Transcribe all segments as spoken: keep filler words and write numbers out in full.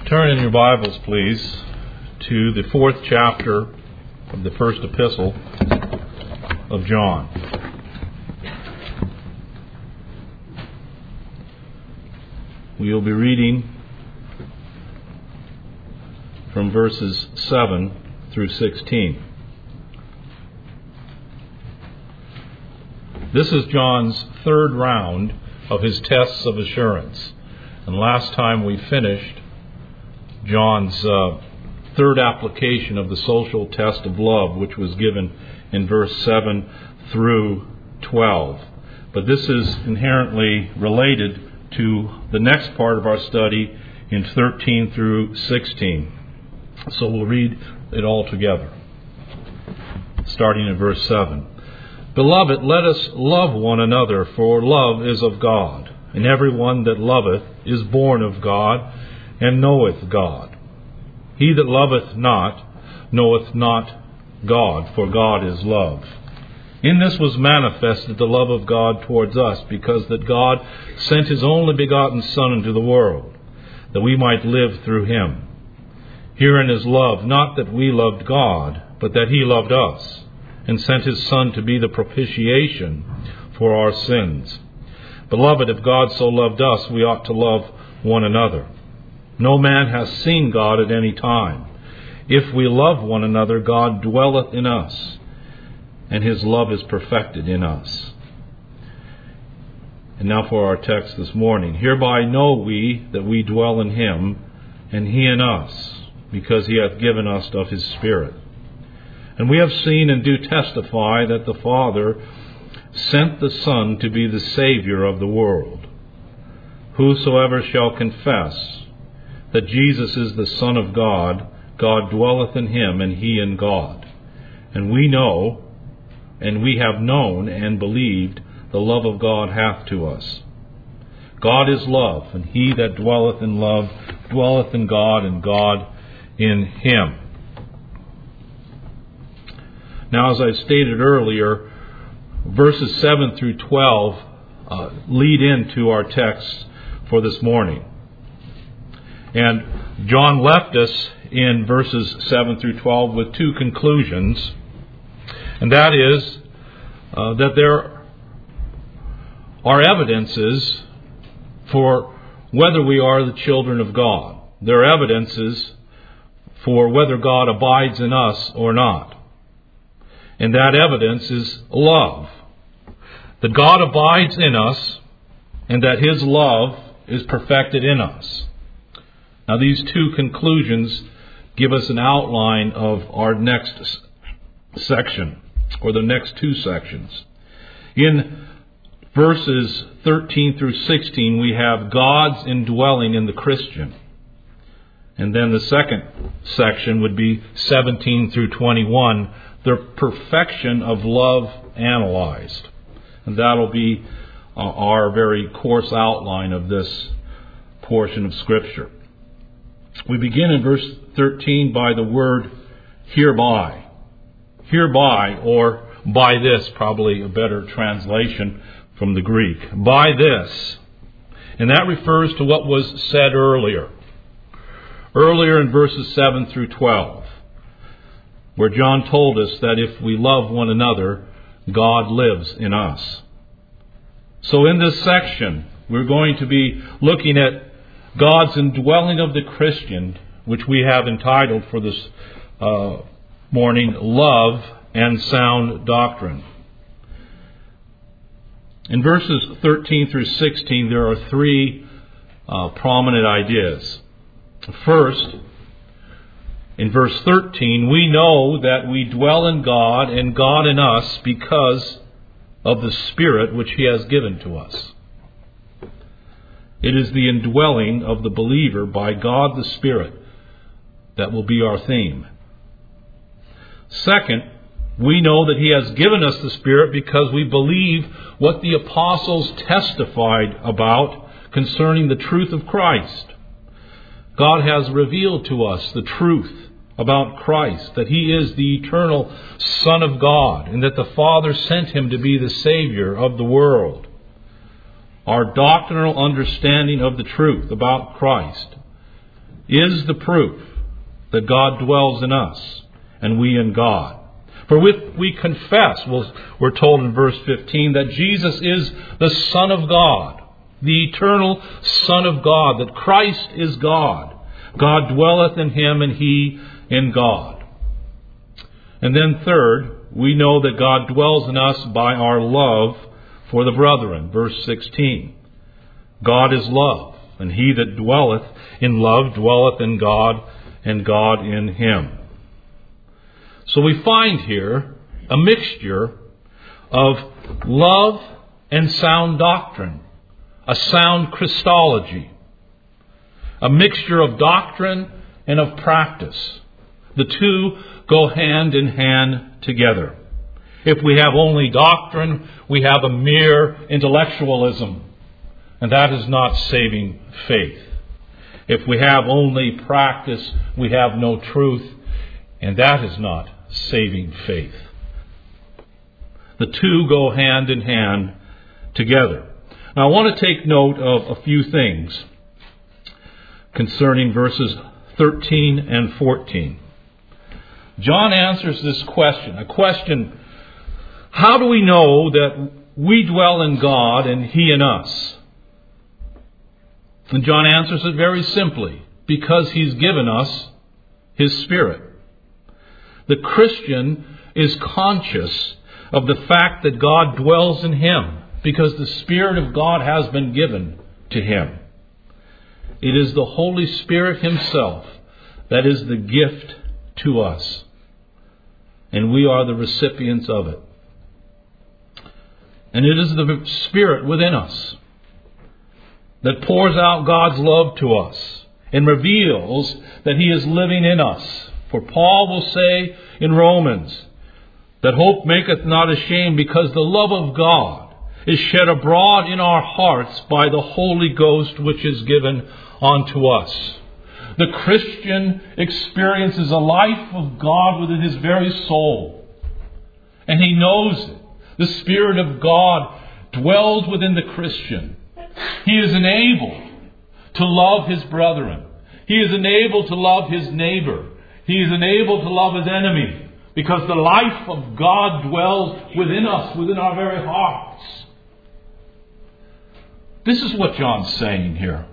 Turn in your Bibles, please, to the fourth chapter of the first epistle of John. We will be reading from verses seven through sixteen. This is John's third round of his tests of assurance. And last time we finished John's uh, third application of the social test of love, which was given in verse seven through twelve. But this is inherently related to the next part of our study in thirteen through sixteen. So we'll read it all together, starting in verse seven. Beloved, let us love one another, for love is of God. And every one that loveth is born of God, and knoweth God. He that loveth not, knoweth not God, for God is love. In this was manifested the love of God towards us, because that God sent His only begotten Son into the world, that we might live through Him. Herein is love, not that we loved God, but that He loved us, and sent His Son to be the propitiation for our sins. Beloved, if God so loved us, we ought to love one another. No man hath seen God at any time. If we love one another, God dwelleth in us, and His love is perfected in us. And now for our text this morning. Hereby know we that we dwell in Him, and He in us, because He hath given us of His Spirit. And we have seen and do testify that the Father sent the Son to be the Savior of the world. Whosoever shall confess that Jesus is the Son of God, God dwelleth in Him, and He in God. And we know, and we have known and believed the love of God hath to us. God is love, and he that dwelleth in love dwelleth in God, and God in him. Now, as I stated earlier, verses seven through twelve uh, lead into our text for this morning. And John left us in verses seven through twelve with two conclusions. And that is uh, that there are evidences for whether we are the children of God. There are evidences for whether God abides in us or not. And that evidence is love. That God abides in us, and that His love is perfected in us. Now, these two conclusions give us an outline of our next section, or the next two sections. In verses thirteen through sixteen, we have God's indwelling in the Christian. And then the second section would be seventeen through twenty-one, the perfection of love analyzed. And that'll be uh, our very coarse outline of this portion of Scripture. We begin in verse thirteen by the word hereby. Hereby, or by this, probably a better translation from the Greek. By this. And that refers to what was said earlier. Earlier in verses seven through twelve, where John told us that if we love one another, God lives in us. So in this section, we're going to be looking at God's indwelling of the Christian, which we have entitled for this uh, morning, Love and Sound Doctrine. In verses thirteen through sixteen, there are three uh, prominent ideas. First, in verse thirteen, we know that we dwell in God and God in us because of the Spirit which He has given to us. It is the indwelling of the believer by God the Spirit that will be our theme. Second, we know that He has given us the Spirit because we believe what the apostles testified about concerning the truth of Christ. God has revealed to us the truth about Christ, that He is the eternal Son of God, and that the Father sent Him to be the Savior of the world. Our doctrinal understanding of the truth about Christ is the proof that God dwells in us and we in God. For with we confess, we're told in verse fifteen, that Jesus is the Son of God, the eternal Son of God, that Christ is God. God dwelleth in him and he in God. And then third, we know that God dwells in us by our love for the brethren. Verse sixteen. God is love, and he that dwelleth in love dwelleth in God, and God in him. So we find here a mixture of love and sound doctrine, a sound Christology, a mixture of doctrine and of practice. The two go hand in hand together. If we have only doctrine, we have a mere intellectualism, and that is not saving faith. If we have only practice, we have no truth, and that is not saving faith. The two go hand in hand together. Now I want to take note of a few things concerning verses thirteen and fourteen. John answers this question, a question, how do we know that we dwell in God and he in us? And John answers it very simply, because he's given us his Spirit. The Christian is conscious of the fact that God dwells in him, because the Spirit of God has been given to him. It is the Holy Spirit himself that is the gift to us, and we are the recipients of it. And it is the Spirit within us that pours out God's love to us and reveals that he is living in us. For Paul will say in Romans that hope maketh not ashamed, because the love of God is shed abroad in our hearts by the Holy Ghost which is given unto us. The Christian experiences a life of God within his very soul, and he knows it. The Spirit of God dwells within the Christian. He is enabled to love his brethren. He is enabled to love his neighbor. He is enabled to love his enemy, because the life of God dwells within us, within our very hearts. This is what John's saying here.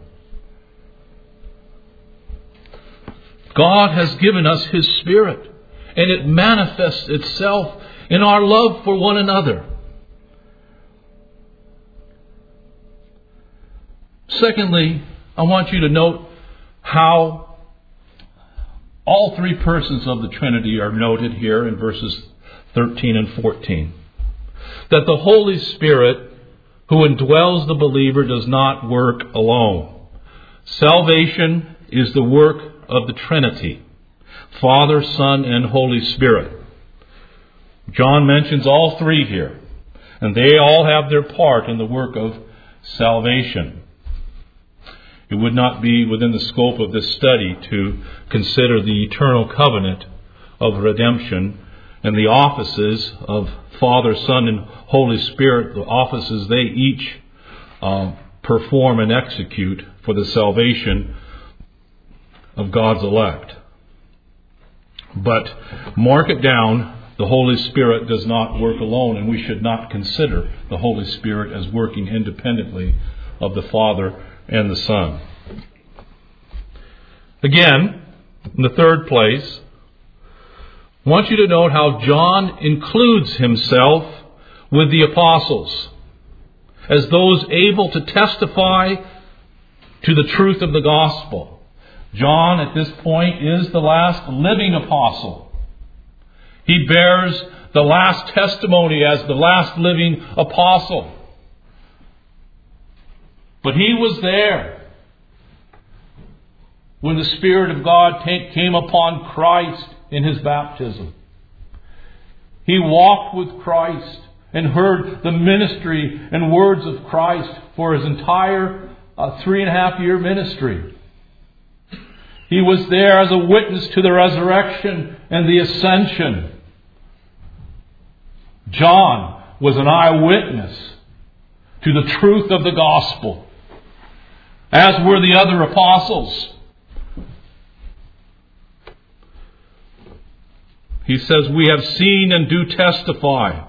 God has given us his Spirit, and it manifests itself in our love for one another. Secondly, I want you to note how all three persons of the Trinity are noted here in verses thirteen and fourteen. That the Holy Spirit who indwells the believer does not work alone. Salvation is the work of the Trinity, Father, Son, and Holy Spirit. John mentions all three here, and they all have their part in the work of salvation. It would not be within the scope of this study to consider the eternal covenant of redemption and the offices of Father, Son, and Holy Spirit, the offices they each uh, perform and execute for the salvation of God's elect. But mark it down, the Holy Spirit does not work alone, and we should not consider the Holy Spirit as working independently of the Father and the Son. Again, in the third place, I want you to note how John includes himself with the apostles as those able to testify to the truth of the gospel. John, at this point, is the last living apostle. He bears the last testimony as the last living apostle. But he was there when the Spirit of God came upon Christ in his baptism. He walked with Christ and heard the ministry and words of Christ for his entire uh, three and a half year ministry. He was there as a witness to the resurrection and the ascension. John was an eyewitness to the truth of the gospel, as were the other apostles. He says, we have seen and do testify.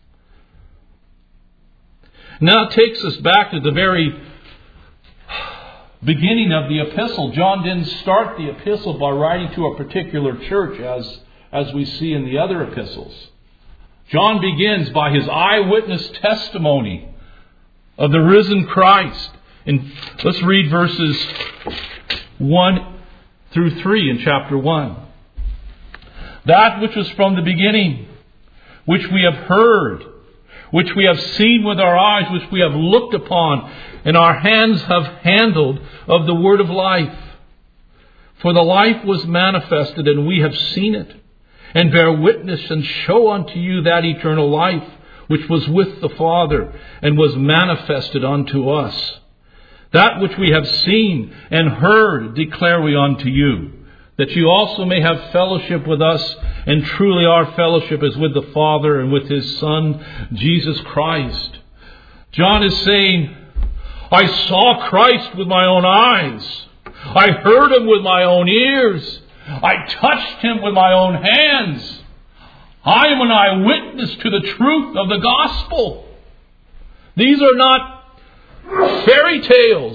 Now it takes us back to the very beginning of the epistle. John didn't start the epistle by writing to a particular church as, as we see in the other epistles. John begins by his eyewitness testimony of the risen Christ. And let's read verses one through three in chapter one. That which was from the beginning, which we have heard, which we have seen with our eyes, which we have looked upon, and our hands have handled of the word of life. For the life was manifested, and we have seen it, and bear witness, and show unto you that eternal life, which was with the Father, and was manifested unto us. That which we have seen and heard declare we unto you, that you also may have fellowship with us, and truly our fellowship is with the Father and with His Son, Jesus Christ. John is saying, I saw Christ with my own eyes. I heard Him with my own ears. I touched Him with my own hands. I am an eyewitness to the truth of the gospel. These are not fairy tales.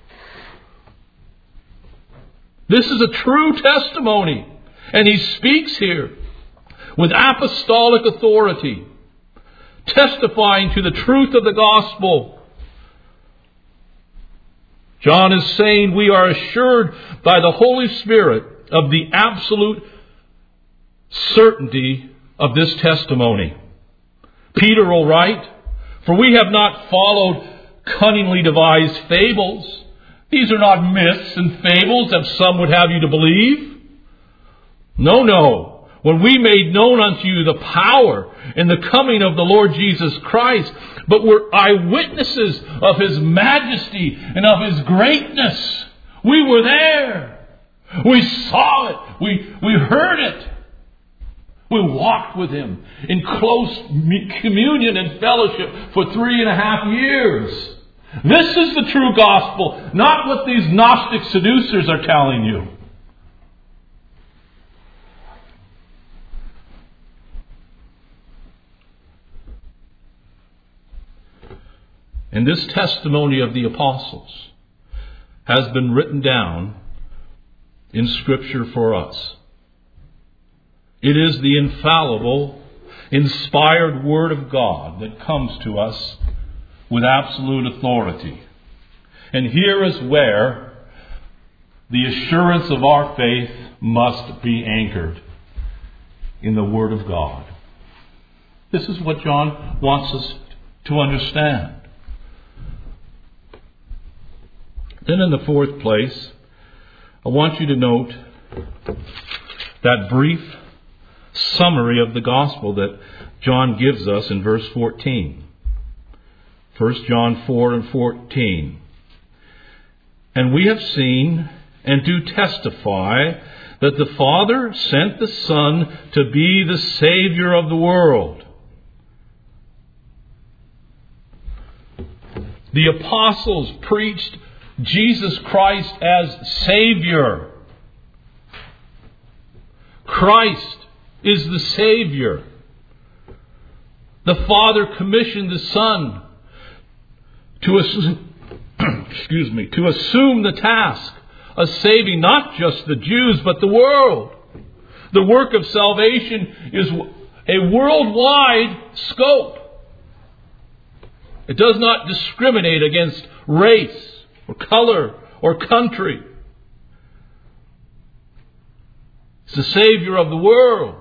This is a true testimony. And he speaks here with apostolic authority, testifying to the truth of the gospel. John is saying we are assured by the Holy Spirit of the absolute certainty of this testimony. Peter will write, for we have not followed cunningly devised fables. These are not myths and fables that some would have you to believe. No, no. When we made known unto you the power and the coming of the Lord Jesus Christ, but were eyewitnesses of His majesty and of His greatness. We were there. We saw it. We, we heard it. We walked with Him in close communion and fellowship for three and a half years. This is the true gospel, not what these Gnostic seducers are telling you. And this testimony of the apostles has been written down in Scripture for us. It is the infallible, inspired Word of God that comes to us with absolute authority. And here is where the assurance of our faith must be anchored in the Word of God. This is what John wants us to understand. Then in the fourth place, I want you to note that brief summary of the gospel that John gives us in verse fourteen. First John four and fourteen. And we have seen and do testify that the Father sent the Son to be the Savior of the world. The apostles preached Jesus Christ as Savior. Christ is the Savior. The Father commissioned the Son to assume, excuse me, to assume the task of saving not just the Jews, but the world. The work of salvation is a worldwide scope. It does not discriminate against race or color or country. It's the Savior of the world.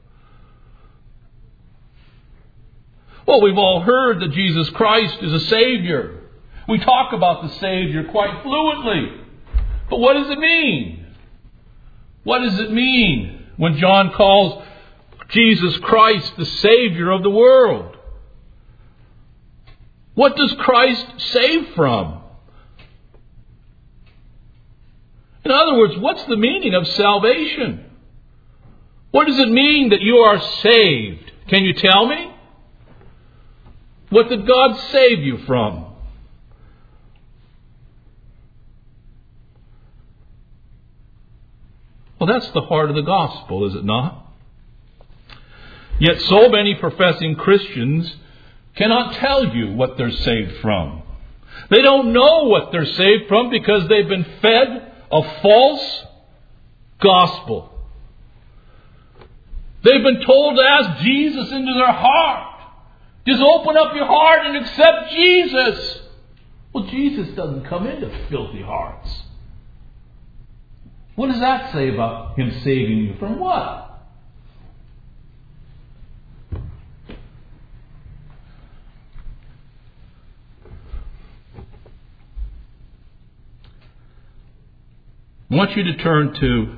Well, we've all heard that Jesus Christ is a Savior. We talk about the Savior quite fluently. But what does it mean? What does it mean when John calls Jesus Christ the Savior of the world? What does Christ save from? In other words, what's the meaning of salvation? What does it mean that you are saved? Can you tell me? What did God save you from? Well, that's the heart of the gospel, is it not? Yet so many professing Christians cannot tell you what they're saved from. They don't know what they're saved from because they've been fed a false gospel. They've been told to ask Jesus into their heart. Just open up your heart and accept Jesus. Well, Jesus doesn't come into filthy hearts. What does that say about Him saving you from what? I want you to turn to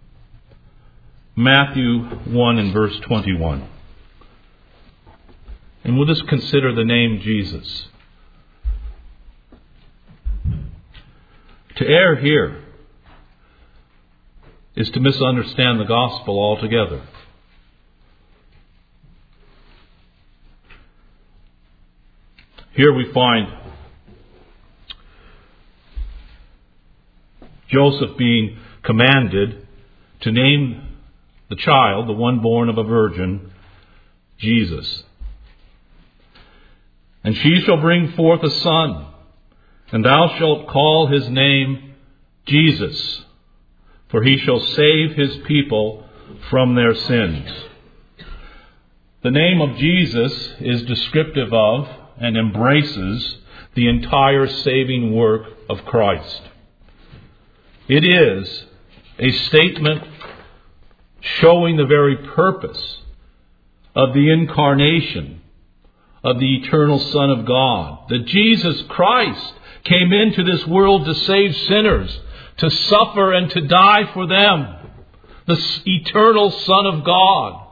Matthew one and verse twenty-one. And we'll just consider the name Jesus. To err here is to misunderstand the gospel altogether. Here we find Joseph being commanded to name the child, the one born of a virgin, Jesus. And she shall bring forth a son, and thou shalt call his name Jesus, for he shall save his people from their sins. The name of Jesus is descriptive of and embraces the entire saving work of Christ. It is a statement showing the very purpose of the incarnation of the eternal Son of God. That Jesus Christ came into this world to save sinners, to suffer and to die for them. The eternal Son of God.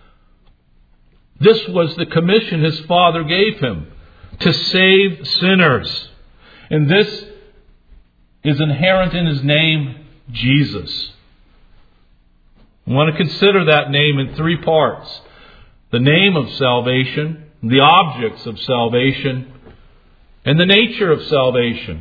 This was the commission His Father gave Him, to save sinners. And this is inherent in His name, Jesus. I want to consider that name in three parts. The name of salvation, the objects of salvation, and the nature of salvation.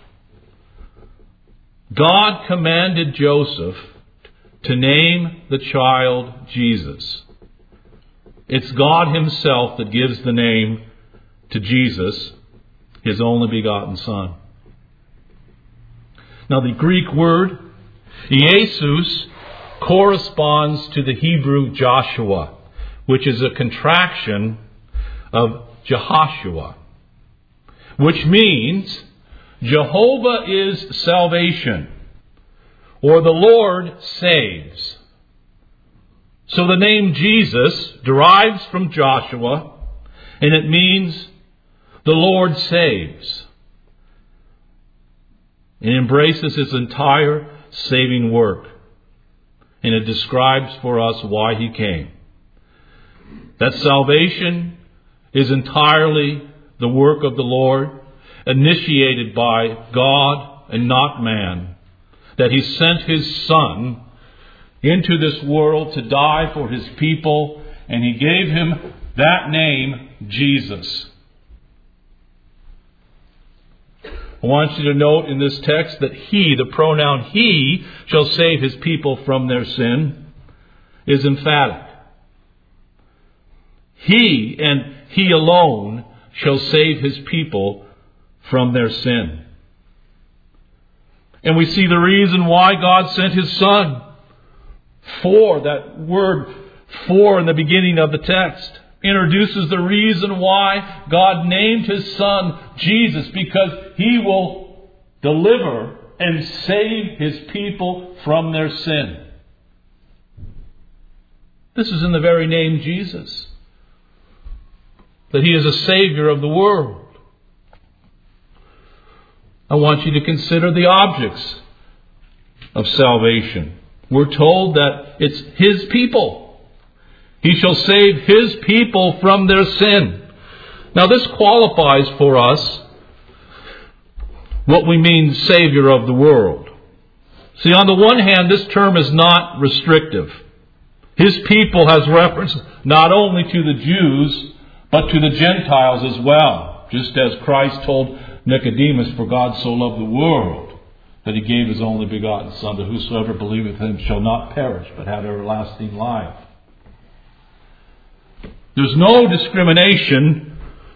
God commanded Joseph to name the child Jesus. It's God Himself that gives the name to Jesus, His only begotten Son. Now the Greek word, Jesus, corresponds to the Hebrew Joshua, which is a contraction of Jehoshua, which means Jehovah is salvation, or the Lord saves. So the name Jesus derives from Joshua, and it means the Lord saves. It embraces His entire saving work. And it describes for us why He came. That salvation is entirely the work of the Lord, initiated by God and not man. That He sent His Son into this world to die for His people, and He gave Him that name, Jesus. I want you to note in this text that He, the pronoun He, shall save His people from their sin, is emphatic. He and He alone shall save His people from their sin. And we see the reason why God sent His Son. For, that word for in the beginning of the text, introduces the reason why God named His Son Jesus, because He will deliver and save His people from their sin. This is in the very name Jesus, that He is a Savior of the world. I want you to consider the objects of salvation. We're told that it's His people. He shall save His people from their sin. Now this qualifies for us what we mean Savior of the world. See, on the one hand, this term is not restrictive. His people has reference not only to the Jews, but to the Gentiles as well. Just as Christ told Nicodemus, for God so loved the world, that He gave His only begotten Son, that whosoever believeth Him shall not perish, but have everlasting life. There's no discrimination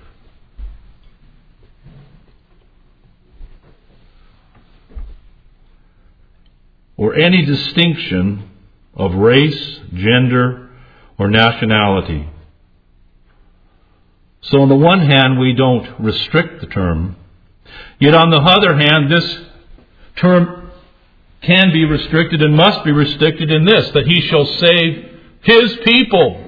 or any distinction of race, gender, or nationality. So on the one hand, we don't restrict the term. Yet on the other hand, this term can be restricted and must be restricted in this, that He shall save His people.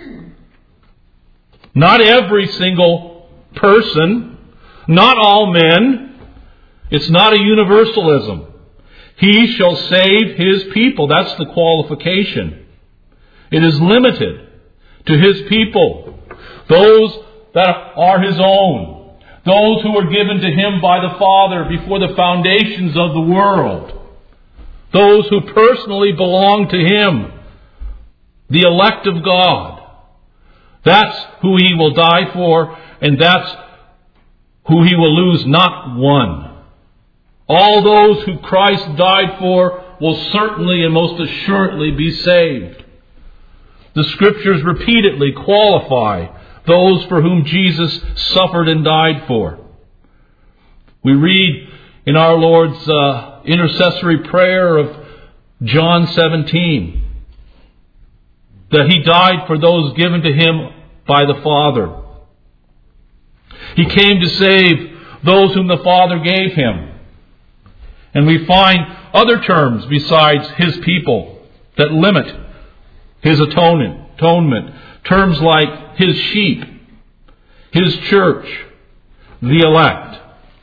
Not every single person, not all men. It's not a universalism. He shall save His people. That's the qualification. It is limited to His people. Those that are His own. Those who were given to Him by the Father before the foundations of the world. Those who personally belong to Him. The elect of God. That's who He will die for, and that's who He will lose not one. All those who Christ died for will certainly and most assuredly be saved. The Scriptures repeatedly qualify those for whom Jesus suffered and died for. We read in our Lord's uh, intercessory prayer of John seventeen that He died for those given to Him by the Father. He came to save those whom the Father gave Him. And we find other terms besides His people that limit His atonement. atonement. Terms like His sheep, His church, the elect.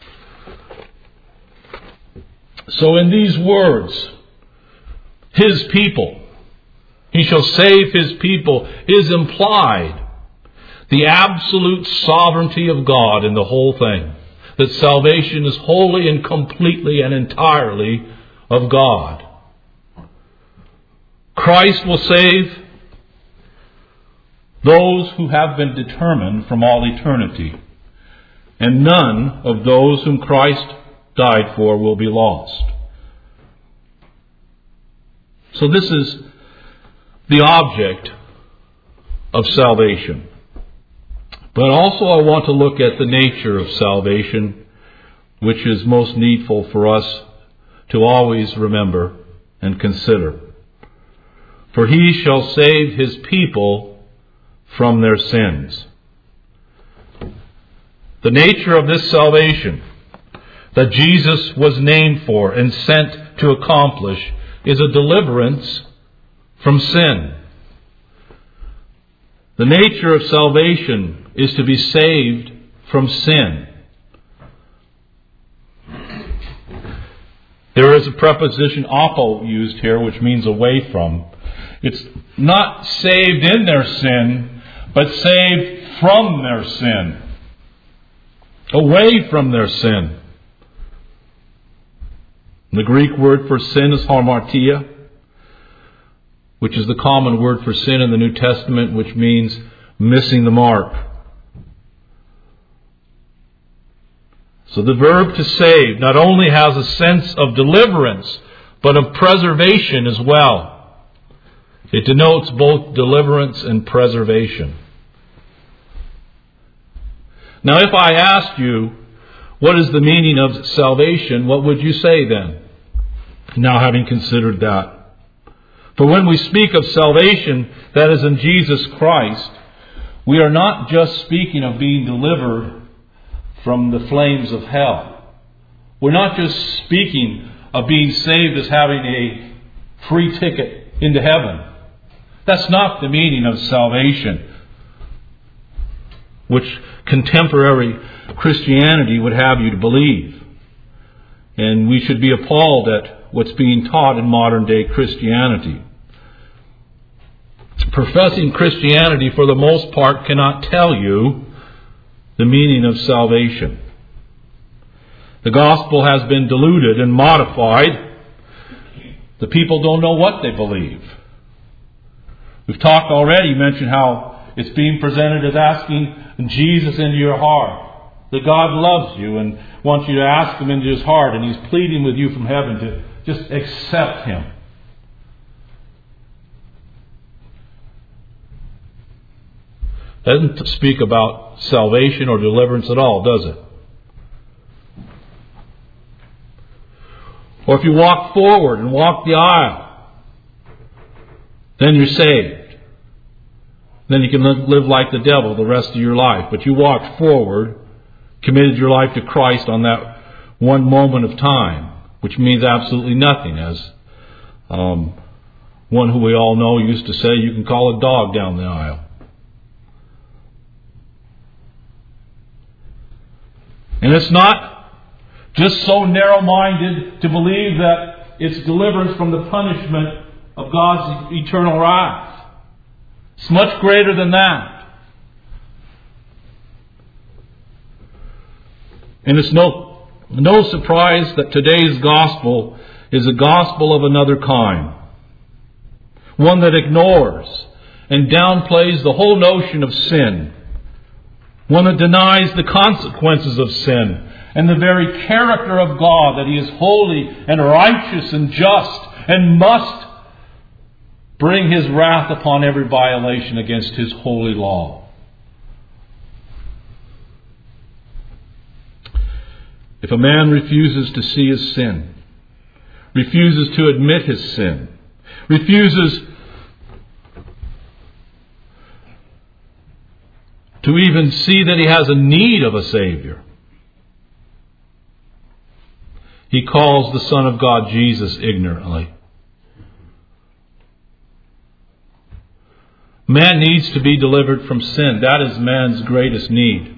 So in these words, His people, He shall save His people, is implied the absolute sovereignty of God in the whole thing. That salvation is wholly and completely and entirely of God. Christ will save those who have been determined from all eternity. And none of those whom Christ died for will be lost. So this is the object of salvation. But also I want to look at the nature of salvation, which is most needful for us to always remember and consider. For He shall save His people from their sins. The nature of this salvation that Jesus was named for and sent to accomplish is a deliverance from sin. The nature of salvation is to be saved from sin. There is a preposition apo used here, which means away from. It's not saved in their sin, but saved from their sin. Away from their sin. The Greek word for sin is hamartia, which is the common word for sin in the New Testament, which means missing the mark. So the verb to save not only has a sense of deliverance, but of preservation as well. It denotes both deliverance and preservation. Now, if I asked you, what is the meaning of salvation, what would you say then? Now, having considered that. For when we speak of salvation that is in Jesus Christ, we are not just speaking of being delivered from the flames of hell. We're not just speaking of being saved as having a free ticket into heaven. That's not the meaning of salvation, which contemporary Christianity would have you to believe. And we should be appalled at what's being taught in modern day Christianity. Professing Christianity, for the most part, cannot tell you the meaning of salvation. The gospel has been diluted and modified. The people don't know what they believe. We've talked already, mentioned how it's being presented as asking Jesus into your heart. That God loves you and wants you to ask Him into His heart, and He's pleading with you from heaven to just accept Him. Doesn't speak about salvation or deliverance at all, does it? Or if you walk forward and walk the aisle, then you're saved. Then you can live like the devil the rest of your life. But you walked forward, committed your life to Christ on that one moment of time, which means absolutely nothing. As um, one who we all know used to say, you can call a dog down the aisle. And it's not just so narrow-minded to believe that it's deliverance from the punishment of God's eternal wrath. It's much greater than that. And it's no, no surprise that today's gospel is a gospel of another kind. One that ignores and downplays the whole notion of sin. One that denies the consequences of sin and the very character of God, that He is holy and righteous and just and must bring His wrath upon every violation against His holy law. If a man refuses to see his sin, refuses to admit his sin, refuses to even see that he has a need of a Savior, he calls the Son of God, Jesus, ignorantly. Man needs to be delivered from sin. That is man's greatest need.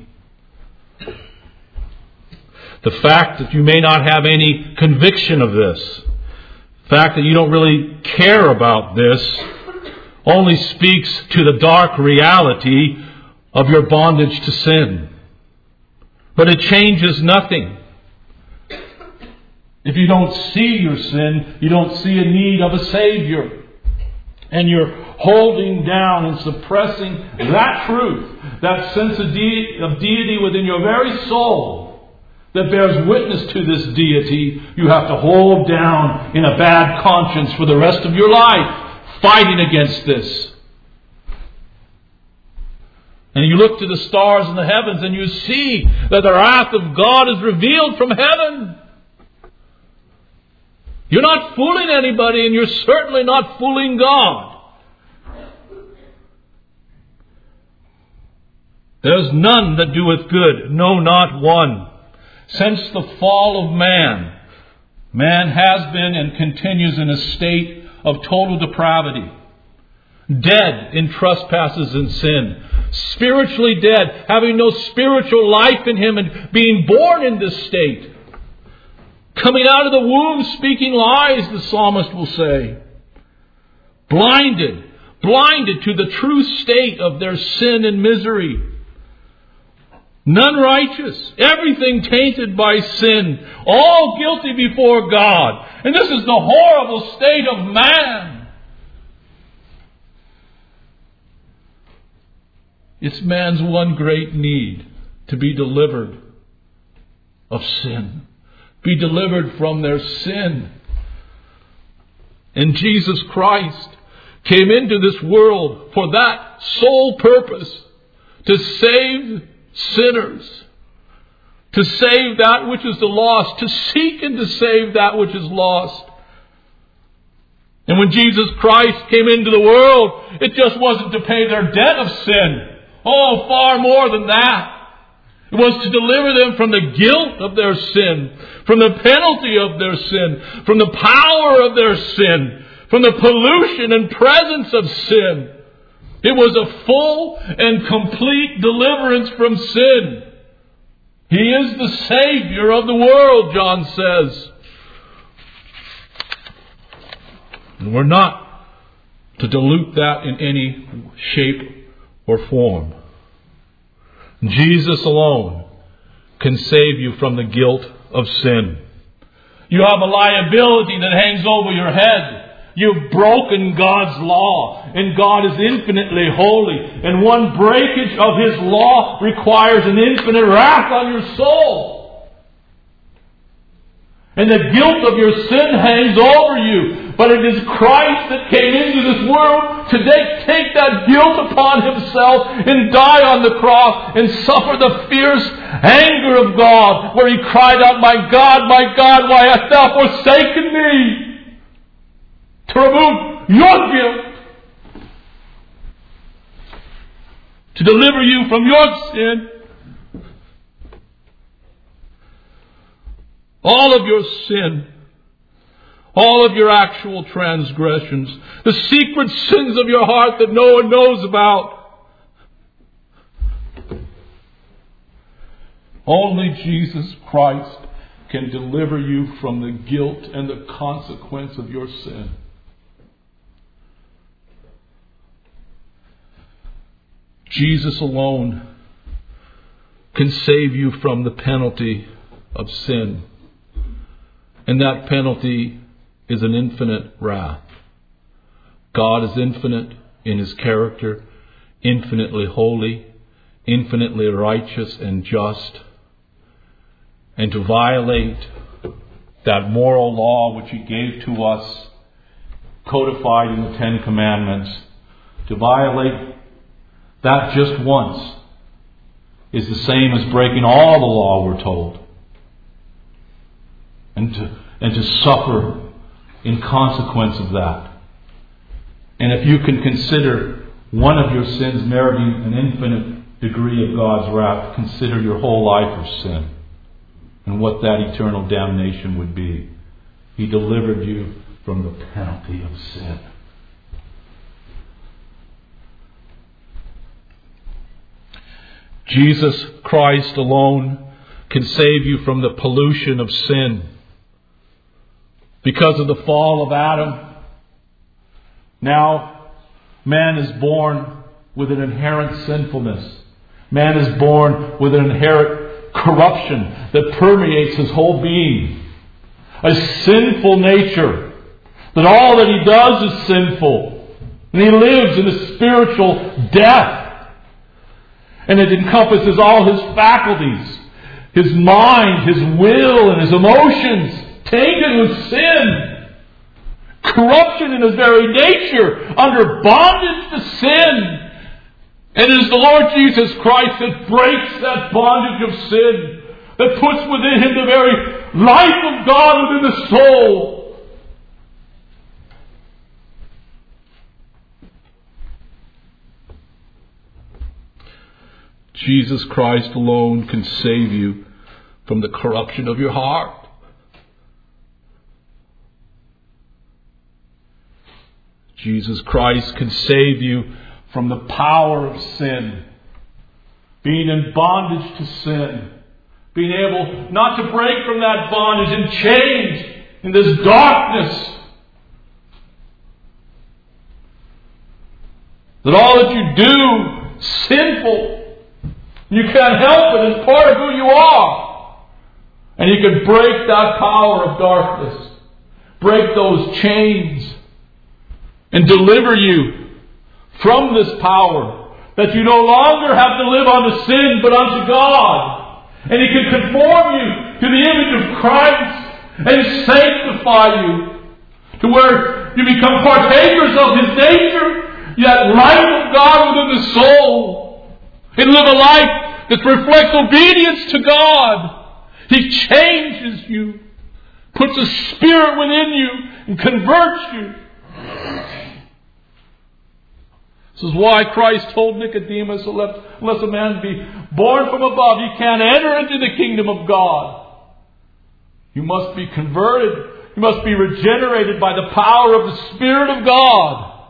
The fact that you may not have any conviction of this, the fact that you don't really care about this, only speaks to the dark reality of your bondage to sin. But it changes nothing. If you don't see your sin, you don't see a need of a Savior. And you're holding down and suppressing that truth, that sense of, de- of deity within your very soul that bears witness to this deity, you have to hold down in a bad conscience for the rest of your life, fighting against this. And you look to the stars in the heavens and you see that the wrath of God is revealed from heaven. You're not fooling anybody, and you're certainly not fooling God. There's none that doeth good, no, not one. Since the fall of man, man has been and continues in a state of total depravity. Dead in trespasses and sin. Spiritually dead, having no spiritual life in him and being born in this state. Coming out of the womb speaking lies, the psalmist will say. Blinded, blinded to the true state of their sin and misery. None righteous, everything tainted by sin, all guilty before God. And this is the horrible state of man. It's man's one great need, to be delivered of sin. Be delivered from their sin. And Jesus Christ came into this world for that sole purpose, to save sinners, to save that which is the lost, to seek and to save that which is lost. And when Jesus Christ came into the world, it just wasn't to pay their debt of sin. Oh, far more than that. It was to deliver them from the guilt of their sin, from the penalty of their sin, from the power of their sin, from the pollution and presence of sin. It was a full and complete deliverance from sin. He is the Savior of the world, John says. And we're not to dilute that in any shape or form. Jesus alone can save you from the guilt of sin. You have a liability that hangs over your head. You've broken God's law, and God is infinitely holy. And one breakage of His law requires an infinite wrath on your soul. And the guilt of your sin hangs over you. But it is Christ that came into this world to take, take that guilt upon Himself and die on the cross and suffer the fierce anger of God, where He cried out, "My God, my God, why hast Thou forsaken me?" To remove your guilt, to deliver you from your sin. All of your sin, all of your actual transgressions, the secret sins of your heart that no one knows about. Only Jesus Christ can deliver you from the guilt and the consequence of your sin. Jesus alone can save you from the penalty of sin. And that penalty is an infinite wrath. God is infinite in His character, infinitely holy, infinitely righteous and just. And to violate that moral law which He gave to us, codified in the Ten Commandments, to violate that just once is the same as breaking all the law, we're told. And to, and to suffer in consequence of that. And if you can consider one of your sins meriting an infinite degree of God's wrath, consider your whole life of sin and what that eternal damnation would be. He delivered you from the penalty of sin. Jesus Christ alone can save you from the pollution of sin. Because of the fall of Adam, now man is born with an inherent sinfulness. Man is born with an inherent corruption that permeates his whole being. A sinful nature. That all that he does is sinful. And he lives in a spiritual death. And it encompasses all his faculties. His mind, his will, and his emotions. Tainted with sin. Corruption in his very nature. Under bondage to sin. And it is the Lord Jesus Christ that breaks that bondage of sin. That puts within him the very life of God within the soul. Jesus Christ alone can save you from the corruption of your heart. Jesus Christ can save you from the power of sin. Being in bondage to sin. Being able not to break from that bondage and change in this darkness. That all that you do, sinful. You can't help it. It's part of who you are. And He can break that power of darkness. Break those chains. And deliver you from this power. That you no longer have to live unto sin, but unto God. And He can conform you to the image of Christ. And sanctify you. To where you become partakers of His nature. Yet life of God within the soul. And live a life that reflects obedience to God. He changes you. Puts a spirit within you. And converts you. This is why Christ told Nicodemus, unless a man be born from above, he can't enter into the kingdom of God. You must be converted. You must be regenerated by the power of the Spirit of God.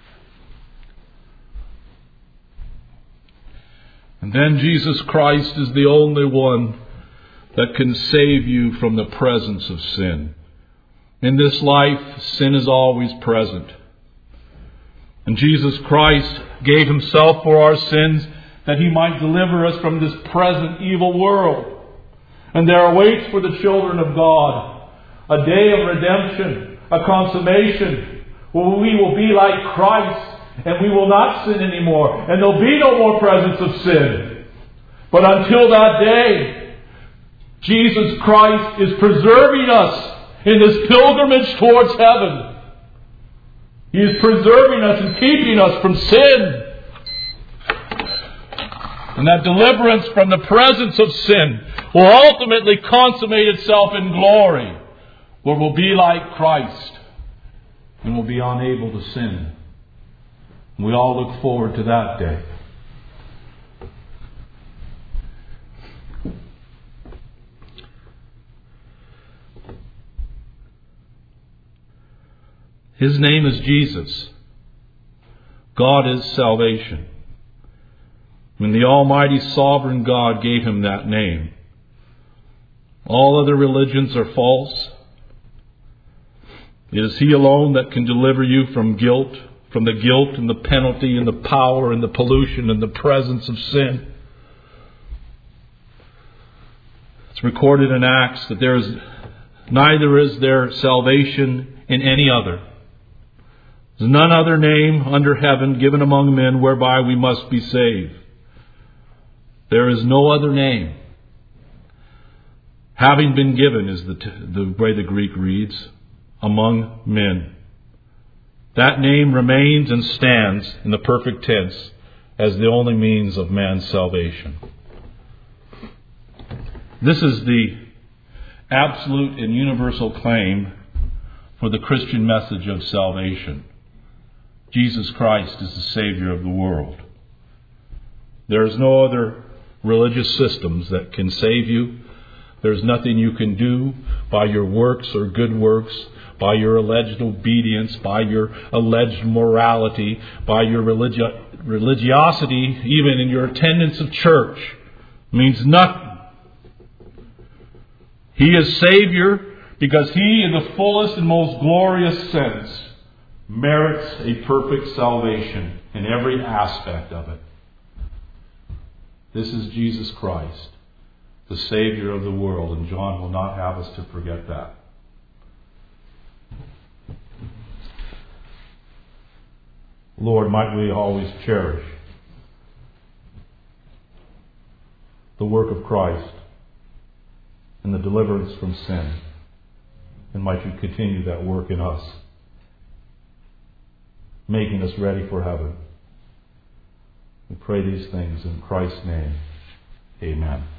And then Jesus Christ is the only one that can save you from the presence of sin. In this life, sin is always present. And Jesus Christ gave Himself for our sins that He might deliver us from this present evil world. And there awaits for the children of God a day of redemption, a consummation, where we will be like Christ and we will not sin anymore. And there'll be no more presence of sin. But until that day, Jesus Christ is preserving us in this pilgrimage towards heaven. He is preserving us and keeping us from sin. And that deliverance from the presence of sin will ultimately consummate itself in glory, where we'll be like Christ and we'll be unable to sin. We all look forward to that day. His name is Jesus. God is salvation. When the Almighty Sovereign God gave Him that name, all other religions are false. It is He alone that can deliver you from guilt, from the guilt and the penalty and the power and the pollution and the presence of sin. It's recorded in Acts that there is neither is there salvation in any other. There's none other name under heaven given among men whereby we must be saved. There is no other name. Having been given is the, t- the way the Greek reads, among men. That name remains and stands in the perfect tense as the only means of man's salvation. This is the absolute and universal claim for the Christian message of salvation. Jesus Christ is the Savior of the world. There is no other religious systems that can save you. There's nothing you can do by your works or good works, by your alleged obedience, by your alleged morality, by your religi- religiosity, even in your attendance of church. It means nothing. He is Savior because He, in the fullest and most glorious sense, merits a perfect salvation in every aspect of it. This is Jesus Christ, the Savior of the world, and John will not have us to forget that. Lord, might we always cherish the work of Christ and the deliverance from sin, and might you continue that work in us, making us ready for heaven. We pray these things in Christ's name. Amen.